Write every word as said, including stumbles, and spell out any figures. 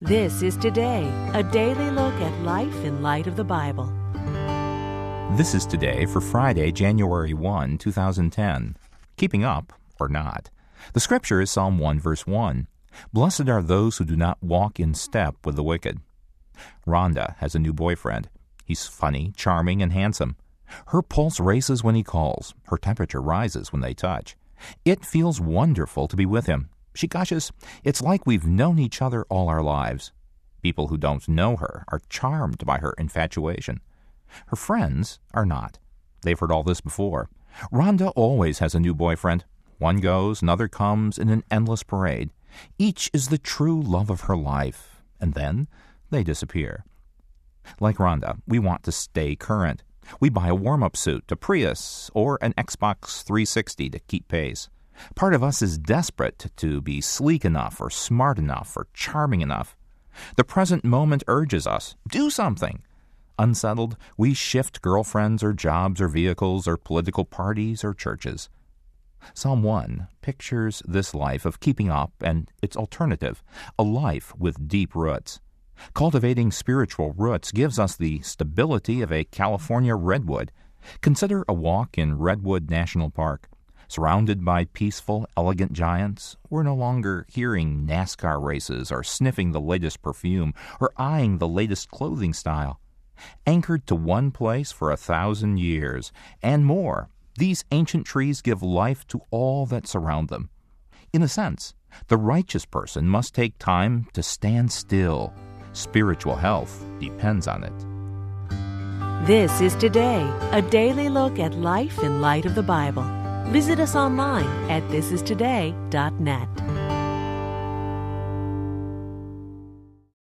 This is Today, a daily look at life in light of the Bible. This is Today for Friday, January first, two thousand ten. Keeping up, or not. The scripture is Psalm one, verse one. Blessed are those who do not walk in step with the wicked. Rhonda has a new boyfriend. He's funny, charming, and handsome. Her pulse races when he calls. Her temperature rises when they touch. It feels wonderful to be with him. She gushes, "It's like we've known each other all our lives." People who don't know her are charmed by her infatuation. Her friends are not. They've heard all this before. Rhonda always has a new boyfriend. One goes, another comes in an endless parade. Each is the true love of her life, and then they disappear. Like Rhonda, we want to stay current. We buy a warm-up suit, a Prius, or an Xbox three sixty to keep pace. Part of us is desperate to be sleek enough or smart enough or charming enough. The present moment urges us, do something. Unsettled, we shift girlfriends or jobs or vehicles or political parties or churches. Psalm one pictures this life of keeping up and its alternative, a life with deep roots. Cultivating spiritual roots gives us the stability of a California redwood. Consider a walk in Redwood National Park. Surrounded by peaceful, elegant giants, we're no longer hearing NASCAR races or sniffing the latest perfume or eyeing the latest clothing style. Anchored to one place for a thousand years and more, these ancient trees give life to all that surround them. In a sense, the righteous person must take time to stand still. Spiritual health depends on it. This is Today, a daily look at life in light of the Bible. Visit us online at this is today dot net.